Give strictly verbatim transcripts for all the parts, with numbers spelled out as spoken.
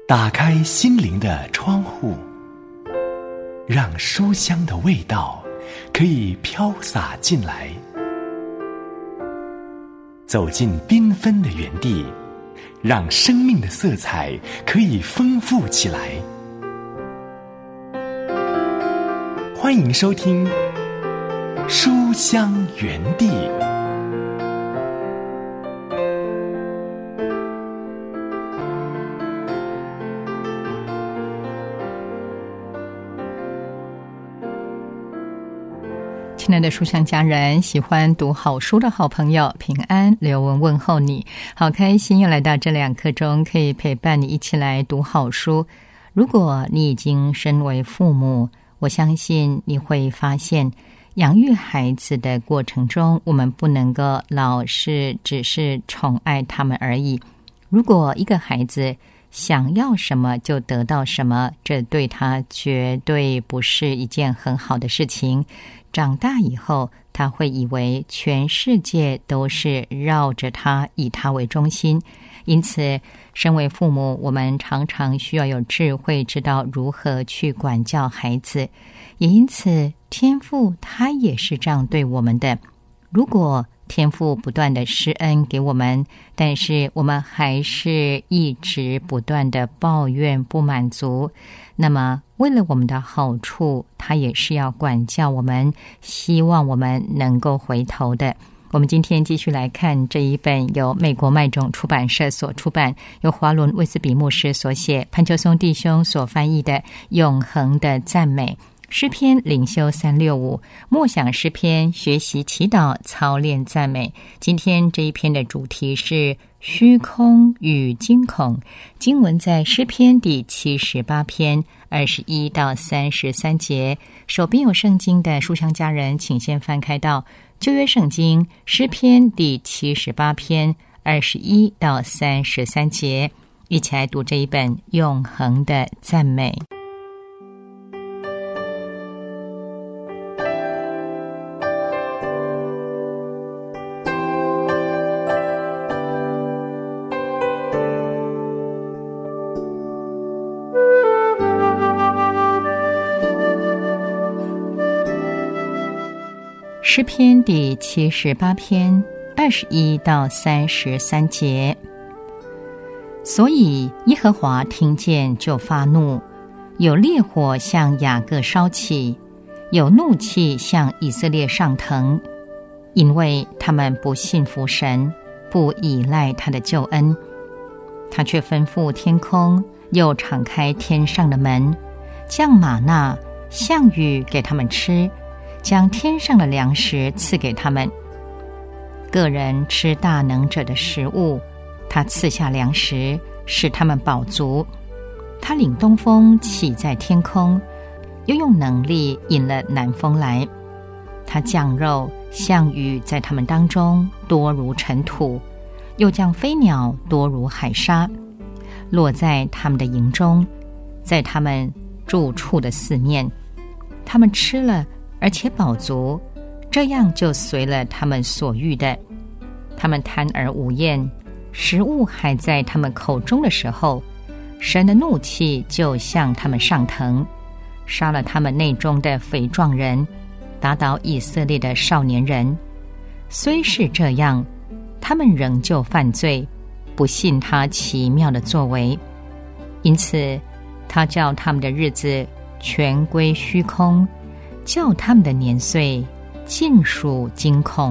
打开心灵的窗户，让书香的味道可以飘洒进来。走进缤纷的园地，让生命的色彩可以丰富起来。欢迎收听书香园地。 亲爱的书香家人，喜欢读好书的好朋友，平安，刘文问候你，好开心又来到这两刻钟，可以陪伴你一起来读好书。如果你已经身为父母，我相信你会发现，养育孩子的过程中，我们不能够老是只是宠爱他们而已。如果一个孩子想要什么就得到什么，这对他绝对不是一件很好的事情。长大以后，他会以为全世界都是绕着他，以他为中心。因此，身为父母，我们常常需要有智慧，知道如何去管教孩子。也因此，天父他也是这样对我们的。如果天父不断的施恩给我们，但是我们还是一直不断的抱怨不满足，那么为了我们的好处，他也是要管教我们，希望我们能够回头的。我们今天继续来看这一本由美国麦种出版社所出版，由华伦卫斯比牧师所写，潘秋松弟兄所翻译的《永恒的赞美》。诗篇灵修三六五，默想诗篇，学习祈祷，操练赞美。今天这一篇的主题是虚空与惊恐，经文在诗篇第七十八篇二十一到三十三节。手边有圣经的书香家人，请先翻开到旧约圣经诗篇第七十八篇二十一到三十三节，一起来读这一本永恒的赞美。诗篇第七十八篇二十一到三十三节。所以耶和华听见就发怒，有烈火向雅各烧起，有怒气向以色列上腾，因为他们不信服神，不倚赖他的救恩。他却吩咐天空，又敞开天上的门，降玛纳项羽给他们吃，将天上的粮食赐给他们。个人吃大能者的食物，他赐下粮食，使他们饱足。他领东风起在天空，又用能力引了南风来。他降肉，项羽在他们当中多如尘土，又将飞鸟多如海沙，落在他们的营中，在他们住处的四面。他们吃了而且饱足，这样就随了他们所欲的。他们贪而无厌，食物还在他们口中的时候，神的怒气就向他们上腾，杀了他们内中的肥壮人，打倒以色列的少年人。虽是这样，他们仍旧犯罪，不信他奇妙的作为。因此他叫他们的日子全归虚空，叫他们的年岁尽属惊恐。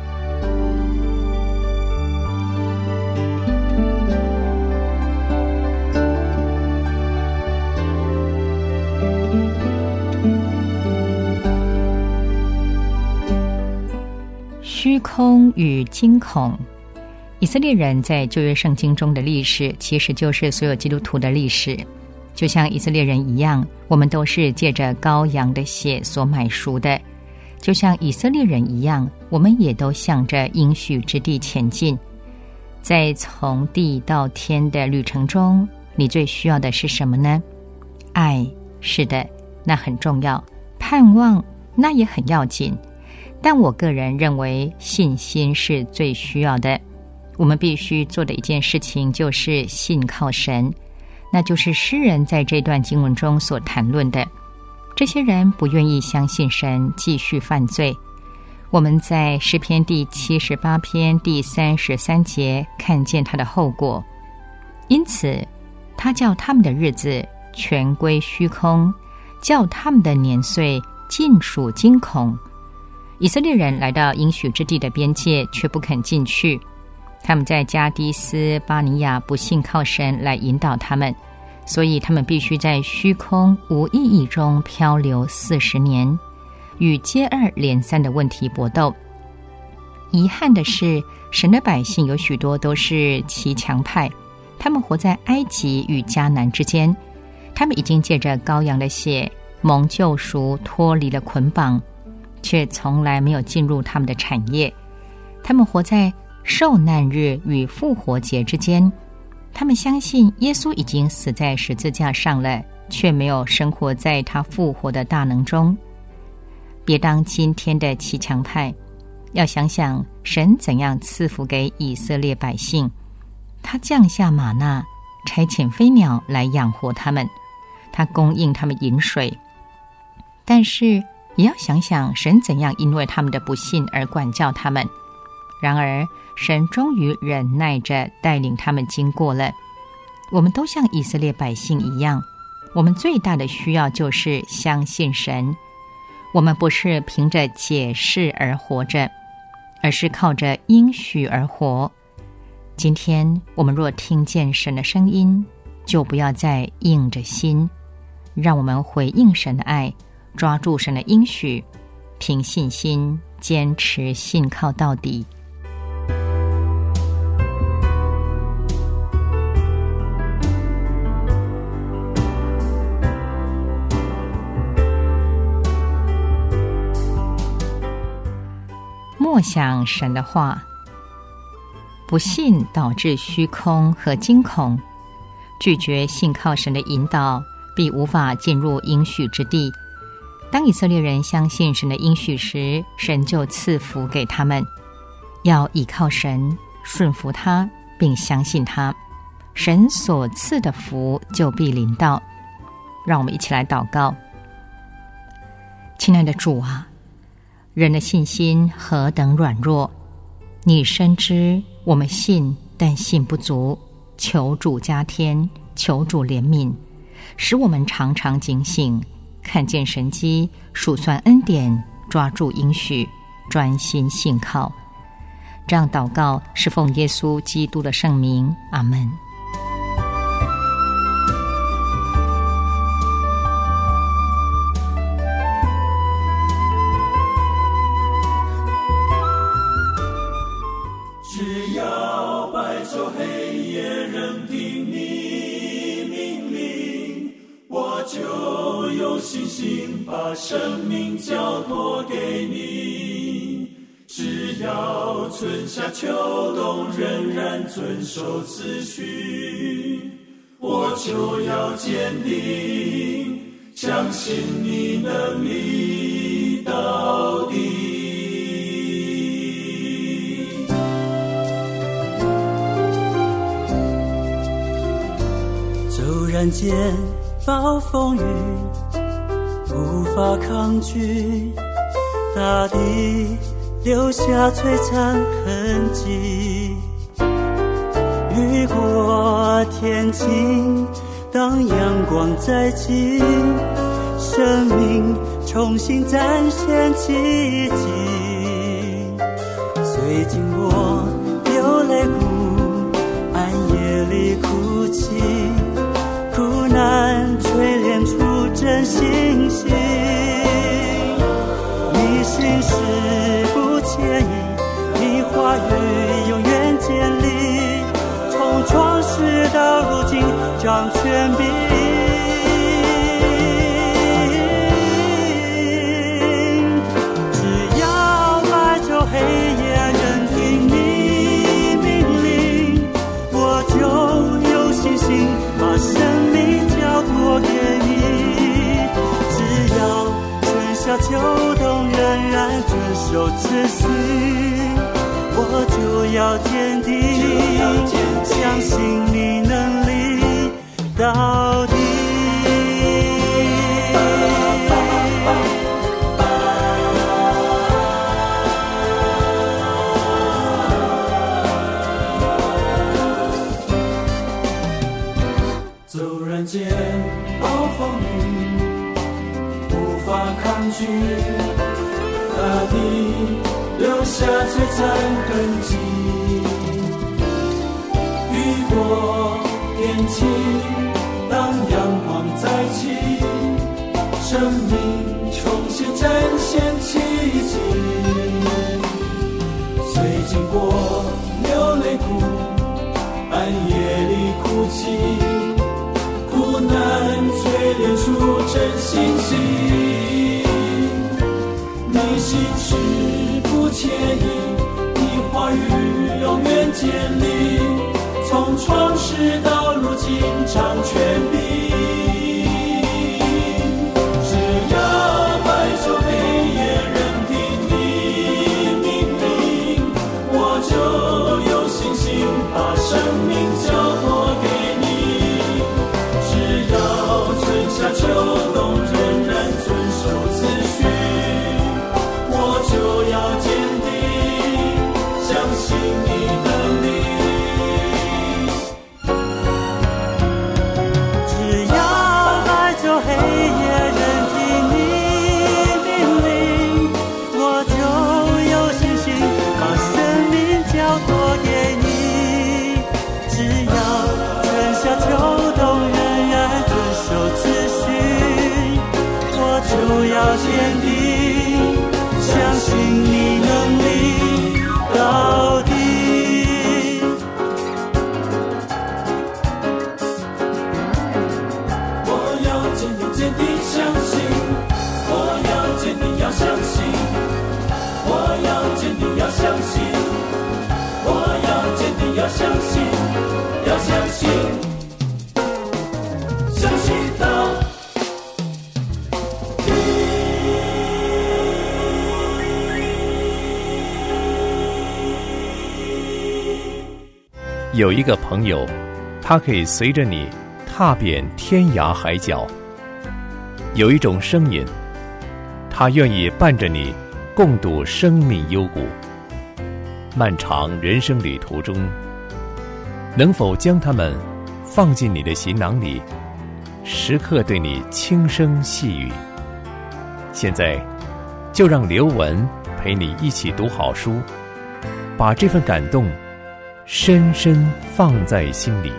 虚空与惊恐。以色列人在旧约圣经中的历史，其实就是所有基督徒的历史。就像以色列人一样，我们都是借着羔羊的血所买赎的。就像以色列人一样，我们也都向着应许之地前进。在从地到天的旅程中，你最需要的是什么呢？爱，是的，那很重要。盼望，那也很要紧。但我个人认为信心是最需要的。我们必须做的一件事情就是信靠神。 那就是诗人在这段经文中所谈论的。这些人不愿意相信神，继续犯罪。我们在诗篇第七十八篇第三十三节看见他的后果。因此他叫他们的日子全归虚空，叫他们的年岁尽属惊恐。以色列人来到应许之地的边界，却不肯进去。他们在加低斯巴尼亚不信靠神来引导他们，所以他们必须在虚空无意义中漂流四十年，与接二连三的问题搏斗。遗憾的是，神的百姓有许多都是骑墙派，他们活在埃及与迦南之间，他们已经借着羔羊的血蒙救赎，脱离了捆绑，却从来没有进入他们的产业。他们活在受难日与复活节之间，他们相信耶稣已经死在十字架上了，却没有生活在他复活的大能中。别当今天的骑墙派，要想想神怎样赐福给以色列百姓。他降下玛纳，差遣飞鸟来养活他们，他供应他们饮水。但是也要想想神怎样因为他们的不信而管教他们。然而神终于忍耐着带领他们经过了。我们都像以色列百姓一样，我们最大的需要就是相信神。我们不是凭着解释而活着，而是靠着应许而活。今天我们若听见神的声音，就不要再硬着心，让我们回应神的爱，抓住神的应许，凭信心坚持信靠到底。默想神的话。不信导致虚空和惊恐，拒绝信靠神的引导，必无法进入应许之地。当以色列人相信神的应许时，神就赐福给他们。要倚靠神，顺服他，并相信他，神所赐的福就必临到。让我们一起来祷告。亲爱的主啊，人的信心何等软弱，你深知我们信，但信不足，求主加添，求主怜悯，使我们常常警醒，看见神迹，数算恩典，抓住应许，专心信靠。这样祷告是奉耶稣基督的圣名，阿们。 信心把生命交托给你，只要春夏秋冬仍然遵守次序，我就要坚定，相信你能力到底。 骤然间暴风雨无法抗拒，大地留下璀璨痕迹。雨过天晴，当阳光再起，生命重新展现奇迹。虽经我流泪哭，暗夜里哭泣，苦难锤炼出真信心，你心事不介意，你话语永远坚立，从创世到如今掌权柄。只要白昼黑夜任凭你命令，我就有信心把生命交托给你。秋冬仍然遵守秩序，我就要坚定，相信你能力到见暴风雨，无法抗拒，大地留下璀璨痕迹。雨过天晴，当阳光再起，生命重新展现奇迹。虽经过流泪谷，暗夜里哭泣，苦难淬炼出真信心。你心事不介意，你话语永远坚立，从创世到如今掌权柄。只要白昼黑夜任凭你命令，我就有信心把生命交托给你。只要春夏秋冬仍然遵守次序，我就要坚定相信你能力。 只要白昼黑夜任听你命令，我就有信心把生命交托给你。只要春夏秋冬仍然遵守次序，我就要坚定相信你能力到底。 我要坚定坚定相信，我要坚定要相信，我要坚定要相信，我要坚定要相信，要相信，相信到有一个朋友，他可以随着你踏遍天涯海角；有一种声音，他愿意伴着你共度生命幽谷。漫长人生旅途中，能否将他们放进你的行囊里，时刻对你轻声细语？现在就让刘文陪你一起读好书，把这份感动深深放在心里。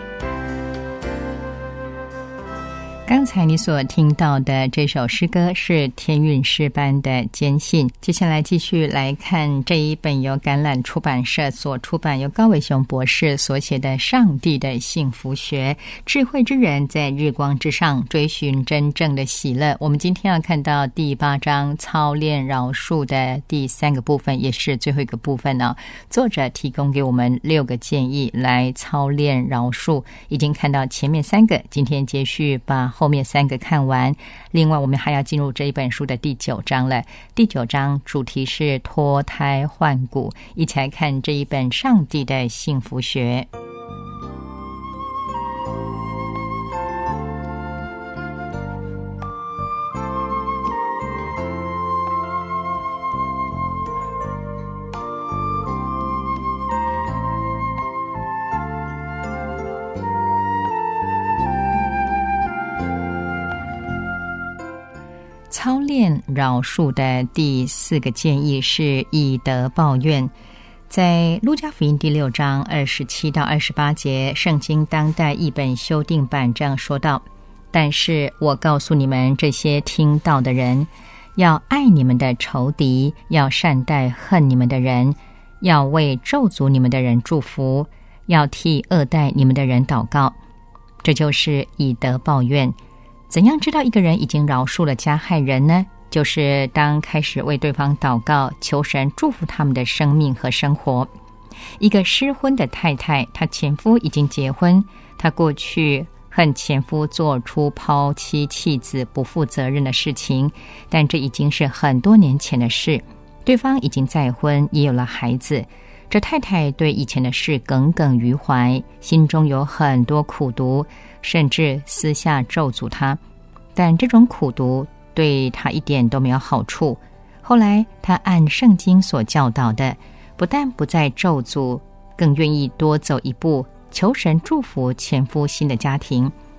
刚才你所听到的这首诗歌是天韵诗班的坚信。接下来继续来看这一本由橄榄出版社所出版，由高伟雄博士所写的《上帝的幸福学》，智慧之人在日光之上追寻真正的喜乐。我们今天要看到第八章操练饶恕的第三个部分，也是最后一个部分呢、哦。作者提供给我们六个建议来操练饶恕，已经看到前面三个，今天接续把后面三个看完。另外我们还要进入这一本书的第九章了。第九章主题是脱胎换骨，一起来看这一本《上帝的幸福学》。操练饶恕的第四个建议是以德报怨。在路加福音第六章二十七到二十八节，圣经当代译本修订版这样说道：但是我告诉你们这些听到的人，要爱你们的仇敌，要善待恨你们的人，要为咒诅你们的人祝福，要替恶待你们的人祷告。这就是以德报怨。怎样知道一个人已经饶恕了加害人呢？就是当开始为对方祷告，求神祝福他们的生命和生活。一个失婚的太太，她前夫已经结婚，她过去恨前夫做出抛妻弃子不负责任的事情，但这已经是很多年前的事，对方已经再婚，也有了孩子。这太太对以前的事耿耿于怀，心中有很多苦毒，甚至私下咒诅他，但这种苦毒对他一点都没有好处。后来他按圣经所教导的，不但不再咒诅，更愿意多走一步，求神祝福前夫新的家庭。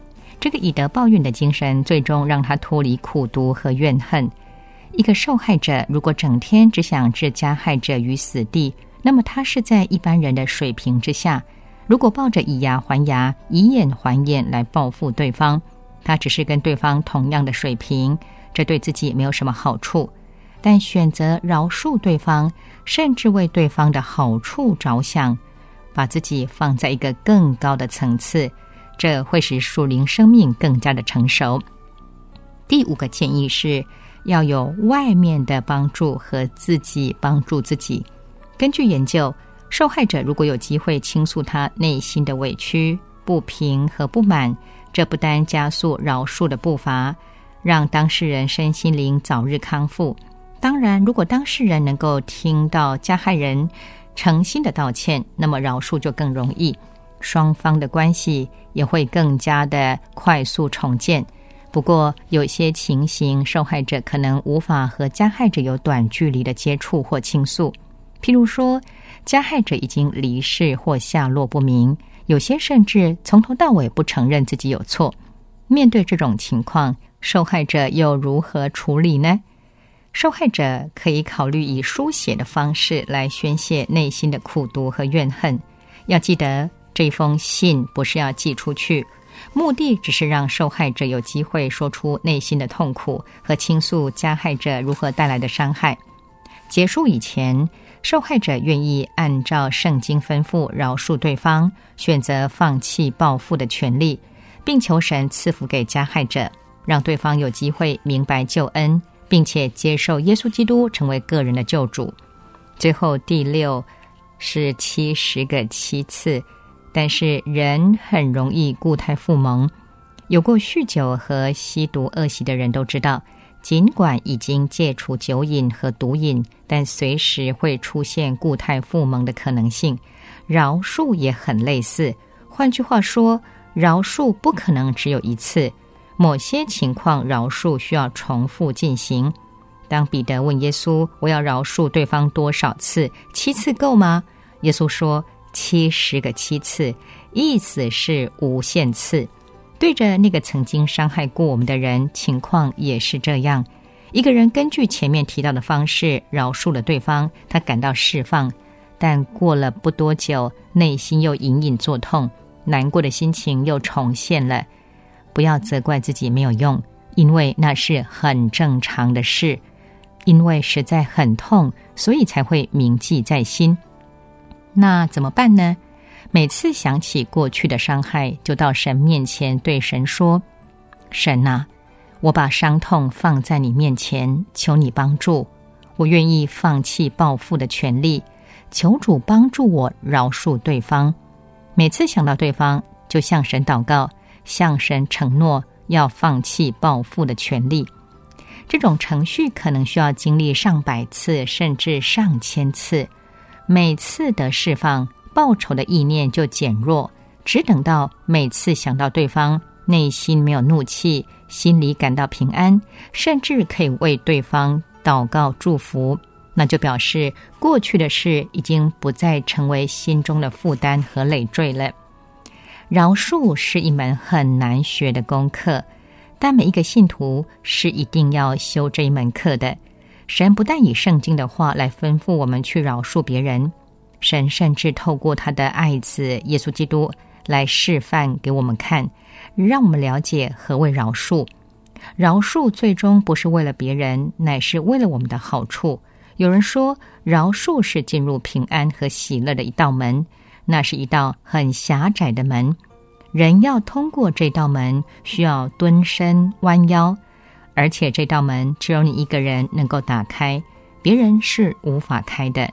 这个以德报怨的精神最终让他脱离苦毒和怨恨。一个受害者如果整天只想置加害者于死地，那么他是在一般人的水平之下。如果抱着以牙还牙、以眼还眼来报复对方，他只是跟对方同样的水平，这对自己没有什么好处。但选择饶恕对方，甚至为对方的好处着想，把自己放在一个更高的层次，这会使属灵生命更加的成熟。第五个建议是要有外面的帮助和自己帮助自己。根据研究，受害者如果有机会倾诉他内心的委屈、不平和不满，这不单加速饶恕的步伐，让当事人身心灵早日康复。当然，如果当事人能够听到加害人诚心的道歉，那么饶恕就更容易，双方的关系也会更加的快速重建。不过，有些情形，受害者可能无法和加害者有短距离的接触或倾诉。譬如说，加害者已经离世或下落不明，有些甚至从头到尾不承认自己有错。面对这种情况，受害者又如何处理呢？受害者可以考虑以书写的方式来宣泄内心的苦毒和怨恨。要记得，这封信不是要寄出去，目的只是让受害者有机会说出内心的痛苦和倾诉加害者如何带来的伤害。结束以前，受害者愿意按照圣经吩咐饶恕对方，选择放弃报复的权利，并求神赐福给加害者，让对方有机会明白救恩，并且接受耶稣基督成为个人的救主。最后第六是七十个七次，但是人很容易故态复萌。有过酗酒和吸毒恶习的人都知道，尽管已经戒除酒瘾和毒瘾，但随时会出现故态复萌的可能性。饶恕也很类似，换句话说，饶恕不可能只有一次，某些情况饶恕需要重复进行。当彼得问耶稣，我要饶恕对方多少次？七次够吗？耶稣说七十个七次，意思是无限次。对着那个曾经伤害过我们的人，情况也是这样。一个人根据前面提到的方式饶恕了对方，他感到释放，但过了不多久，内心又隐隐作痛，难过的心情又重现了。不要责怪自己没有用，因为那是很正常的事。因为实在很痛，所以才会铭记在心。那怎么办呢？每次想起过去的伤害，就到神面前对神说，神啊，我把伤痛放在你面前，求你帮助，我愿意放弃报复的权利，求主帮助我饶恕对方。每次想到对方，就向神祷告，向神承诺要放弃报复的权利。这种程序可能需要经历上百次甚至上千次，每次的释放，报仇的意念就减弱，只等到每次想到对方，内心没有怒气，心里感到平安，甚至可以为对方祷告祝福，那就表示过去的事已经不再成为心中的负担和累赘了。饶恕是一门很难学的功课，但每一个信徒是一定要修这一门课的。神不但以圣经的话来吩咐我们去饶恕别人，神甚至透过他的爱子耶稣基督来示范给我们看，让我们了解何谓饶恕。饶恕最终不是为了别人，乃是为了我们的好处。有人说，饶恕是进入平安和喜乐的一道门，那是一道很狭窄的门。人要通过这道门，需要蹲身弯腰，而且这道门只有你一个人能够打开，别人是无法开的。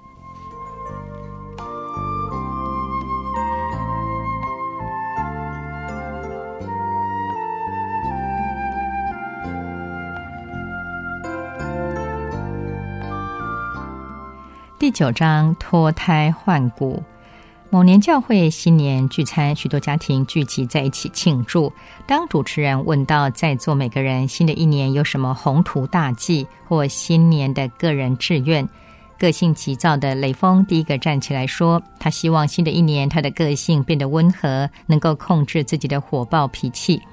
第九章，脱胎换骨。某年教会新年聚餐，许多家庭聚集在一起庆祝。当主持人问到在座每个人新的一年有什么宏图大计或新年的个人志愿，个性急躁的雷锋第一个站起来说，他希望新的一年他的个性变得温和，能够控制自己的火爆脾气。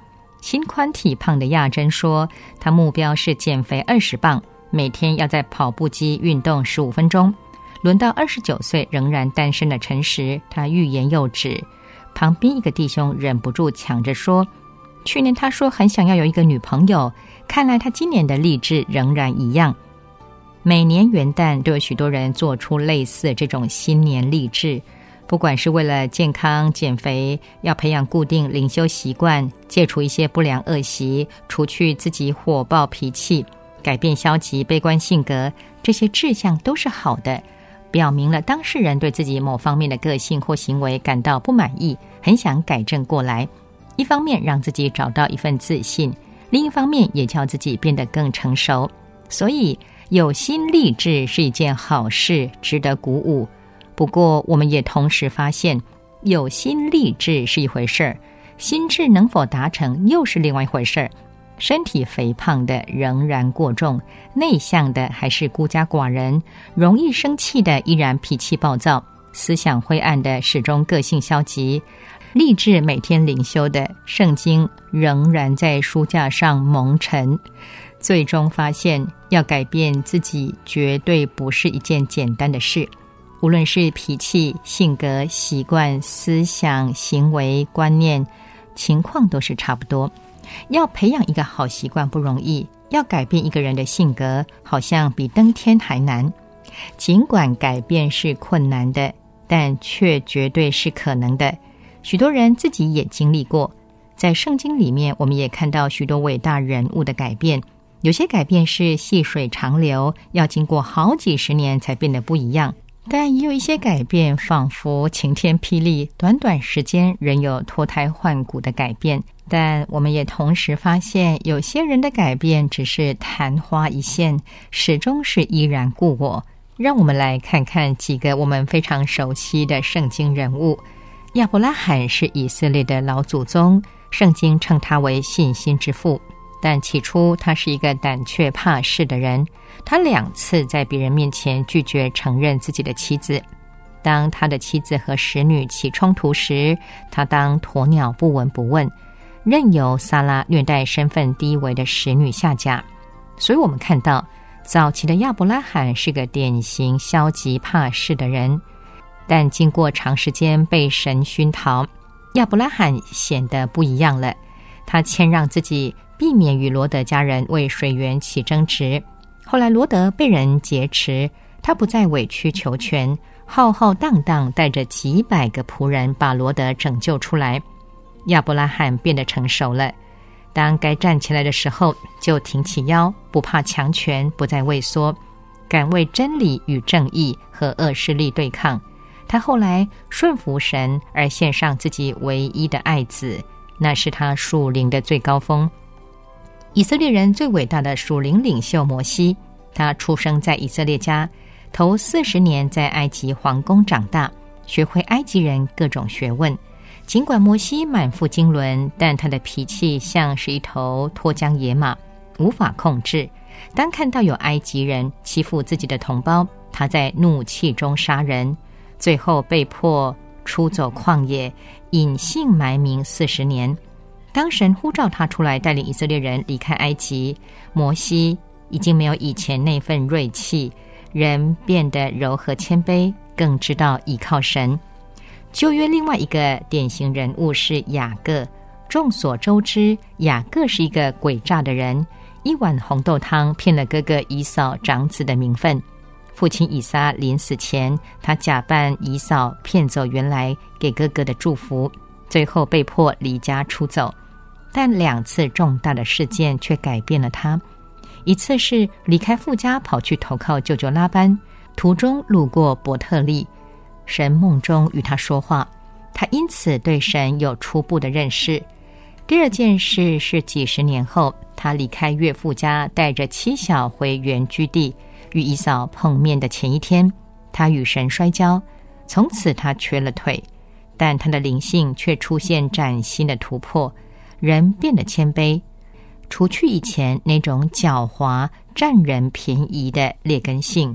心宽体胖的亚珍说，她目标是减肥二十磅，每天要在跑步机运动十五分钟。轮到二十九岁仍然单身的陈时，他欲言又止。旁边一个弟兄忍不住抢着说，去年他说很想要有一个女朋友，看来他今年的励志仍然一样。每年元旦都有许多人做出类似这种新年励志，不管是为了健康减肥，要培养固定灵修习惯，戒除一些不良恶习，除去自己火爆脾气，改变消极悲观性格，这些志向都是好的，表明了当事人对自己某方面的个性或行为感到不满意，很想改正过来。一方面让自己找到一份自信，另一方面也叫自己变得更成熟。所以有心励志是一件好事，值得鼓舞。不过我们也同时发现，有心励志是一回事儿，心智能否达成又是另外一回事儿。身体肥胖的仍然过重，内向的还是孤家寡人，容易生气的依然脾气暴躁，思想灰暗的始终个性消极，立志每天灵修的圣经仍然在书架上蒙尘。最终发现，要改变自己绝对不是一件简单的事，无论是脾气、性格、习惯、思想、行为、观念，情况都是差不多。要培养一个好习惯不容易，要改变一个人的性格好像比登天还难。尽管改变是困难的，但却绝对是可能的。许多人自己也经历过，在圣经里面我们也看到许多伟大人物的改变，有些改变是细水长流，要经过好几十年才变得不一样，但也有一些改变仿佛晴天霹雳，短短时间仍有脱胎换骨的改变。但我们也同时发现，有些人的改变只是昙花一现，始终是依然故我。让我们来看看几个我们非常熟悉的圣经人物。亚伯拉罕是以色列的老祖宗，圣经称他为信心之父，但起初他是一个胆怯怕事的人，他两次在别人面前拒绝承认自己的妻子。当他的妻子和使女起冲突时，他当鸵鸟不闻不问，任由撒拉虐待身份低微的使女夏甲。所以我们看到早期的亚伯拉罕是个典型消极怕事的人，但经过长时间被神熏陶，亚伯拉罕显得不一样了。他谦让自己，避免与罗德家人为水源起争执。后来罗德被人劫持，他不再委曲求全，浩浩荡荡带着几百个仆人把罗德拯救出来。亚伯拉罕变得成熟了，当该站起来的时候就挺起腰，不怕强权，不再畏缩，敢为真理与正义和恶势力对抗。他后来顺服神而献上自己唯一的爱子，那是他属灵的最高峰。以色列人最伟大的属灵领袖摩西，他出生在以色列家，头四十年在埃及皇宫长大，学会埃及人各种学问。尽管摩西满腹经纶，但他的脾气像是一头脱缰野马，无法控制。当看到有埃及人欺负自己的同胞，他在怒气中杀人，最后被迫出走旷野，隐姓埋名四十年。当神呼召他出来带领以色列人离开埃及，摩西已经没有以前那份锐气，人变得柔和谦卑，更知道依靠神。旧约另外一个典型人物是雅各。众所周知，雅各是一个诡诈的人，一碗红豆汤骗了哥哥以扫长子的名分。父亲以撒临死前，他假扮以扫骗走原来给哥哥的祝福，最后被迫离家出走。但两次重大的事件却改变了他。一次是离开父家跑去投靠舅舅拉班，途中路过伯特利，神梦中与他说话，他因此对神有初步的认识。第二件事是几十年后，他离开岳父家，带着妻小回原居地，与以扫碰面的前一天，他与神摔跤，从此他瘸了腿，但他的灵性却出现崭新的突破，人变得谦卑，除去以前那种狡猾占人便宜的劣根性。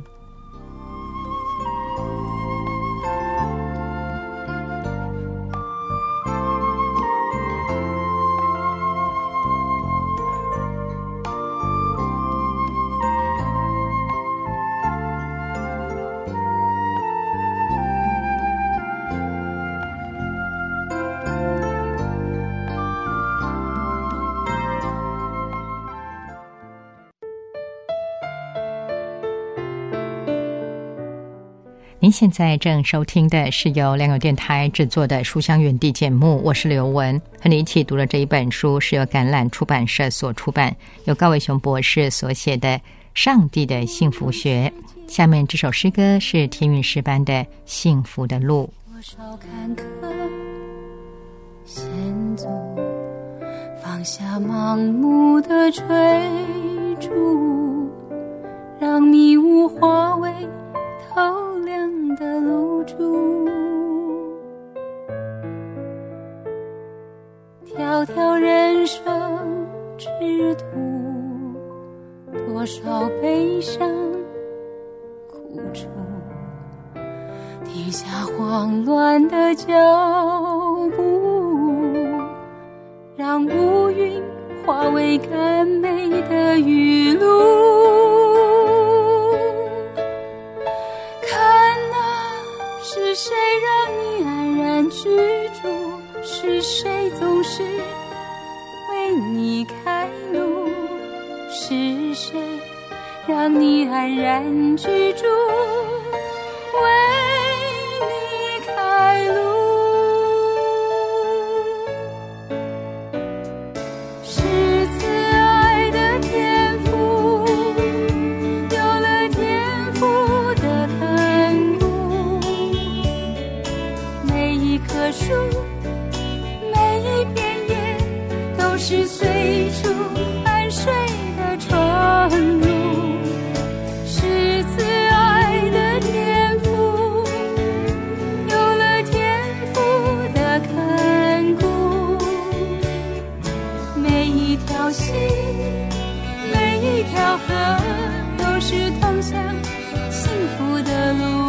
您现在正收听的是由良友电台制作的书香园地节目，我是刘文，和你一起读的这一本书是由橄榄出版社所出版，由高伟雄博士所写的《上帝的幸福学》。下面这首诗歌是天韵诗班的《幸福的路》。 多少坎坷险阻，放下盲目的追逐，让迷雾化为透亮的露珠。条条人生之途，多少悲伤苦楚，停下慌乱的脚步，让乌云化为甘美的雨露。看啊，是谁让你安然居住？是谁总是为你开路？是谁让你安然居住？为你开路。是慈爱的天父，有了天父的看顾，每一棵树，每一片叶，都是随处安睡的窗路。是慈爱的天父，有了天父的看顾，每一条溪，每一条河，都是通向幸福的路。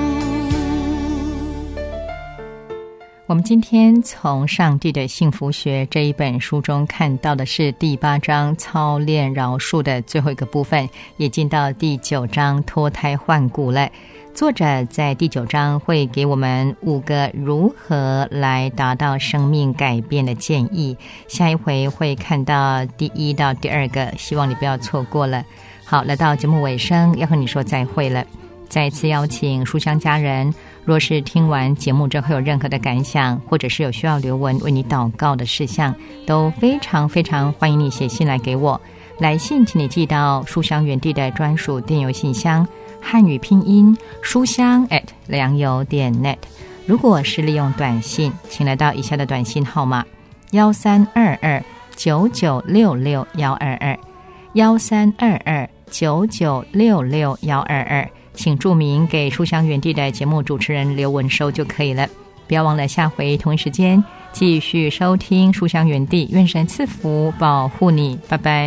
我们今天从《上帝的幸福学》这一本书中看到的是第八章操练饶恕的最后一个部分，也进到第九章脱胎换骨了。作者在第九章会给我们五个如何来达到生命改变的建议，下一回会看到第一到第二个，希望你不要错过了。好，来到节目尾声，要和你说再会了。再次邀请书香家人，若是听完节目之后有任何的感想，或者是有需要刘文为你祷告的事项，都非常非常欢迎你写信来给我。来信请你寄到书香园地的专属电邮信箱，汉语拼音书香 at 良友点 net。 如果是利用短信，请来到以下的短信号码幺三二二九九六六幺二二幺三二二九九六六幺二二，请注明给书香园地的节目主持人刘文收就可以了。不要忘了下回同一时间继续收听书香园地，愿神赐福保护你，拜拜。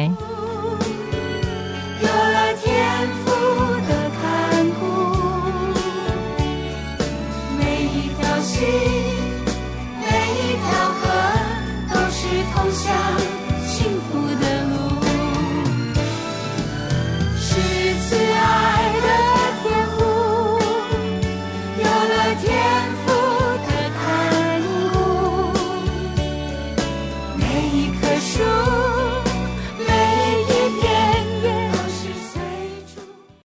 有了天父的看顾，每一条溪，每一条河，都是通向